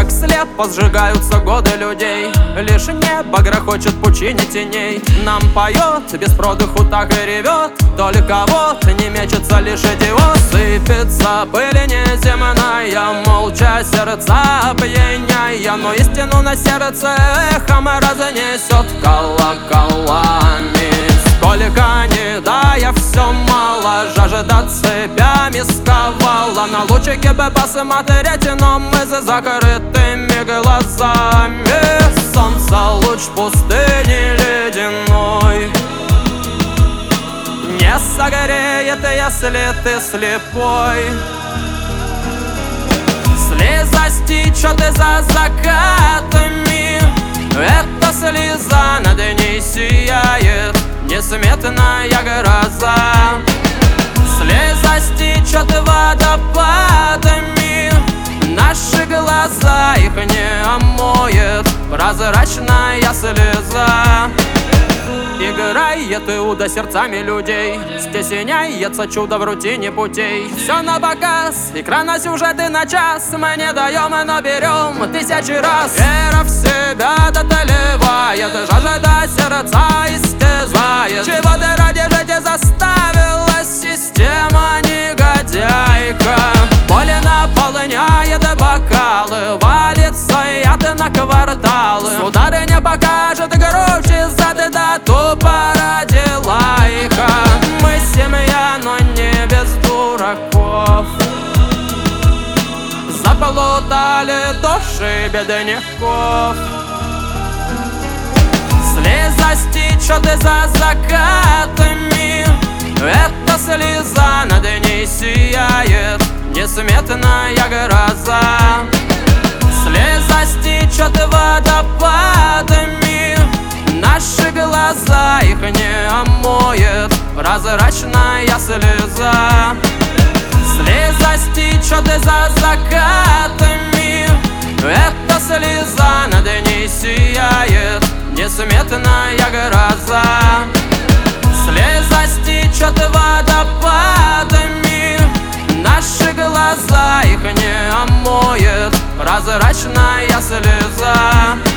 как слепо сжигаются годы людей. Лишь небо грохочет в пучине теней. Нам поет, без продыху так и ревет. Только вот не мечется лишь идиот. Сыпется пыль неземная, молча сердца пьяняя. Но истину на сердце эхом разнесет колоколами. Сколько не дая, все мало, жажда цепями сковала. На лучике бы посмотреть, но мы за закрытыми глазами. Солнце луч пустыни ледяной не согреет, если ты слепой. Слеза стечет за закатами, эта слеза над ней сияет несметная гроза. Слеза стечет водопадами, наши глаза их не омоет прозрачная слеза. Играет Иуда сердцами людей, стесняется чудо в рутине путей. Все на показ, экрана сюжеты на час. Мы не даем, но берем тысячи раз. Вера в себя дотлевает, жажда сердца истязает. Чего ты ради жить заставила система негодяйка? Боль наполняет бокалы, валится яд на кварталы. Сударыня покажет громче зады, да тупо ради лайка. Мы семья, но не без дураков. Заплутали души бедняков. Слеза стечет за закатами, эта слеза над ней сияет несметная гроза. Слеза стечет водопадами, наши глаза их не омоет прозрачная слеза. Слеза стечет за закатами, эта слеза над ней сияет несметная гроза. Слеза стечет водопадами, наши глаза их не омоет прозрачная слеза.